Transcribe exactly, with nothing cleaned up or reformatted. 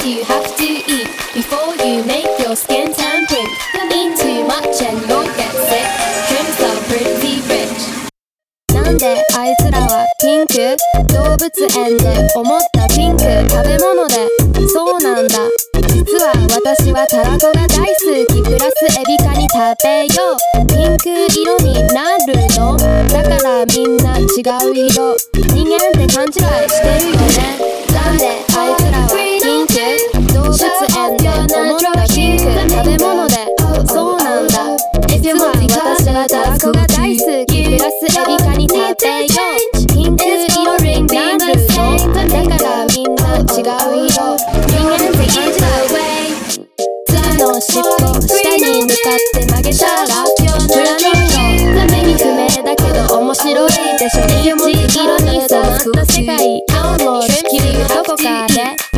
you have to eat before you make your skin turn pink. Eat too much and you'll get sick. Shrimps are pretty rich. なんであいつらはピンク？動物園で思ったピンク食べ物で。そうなんだ、実は私はたらこが大好き。プラスエビカニ食べよう。ピンク色になるのだからみんな違う色。人間って勘違いしてるよね。なんであいつらはピンク？動物園で思ったピンク食べ物で。そうなんだ、実は私はたらこが大好き。プラスエビカニ食べよう。ピンク色になるのだからみんな違う色。人間って勘違い。鶴の尻尾下に向かって曲げたら虎の色。目に不明だけど面白いでしょ。オレンジ色に染まった世界。青の地球どこかで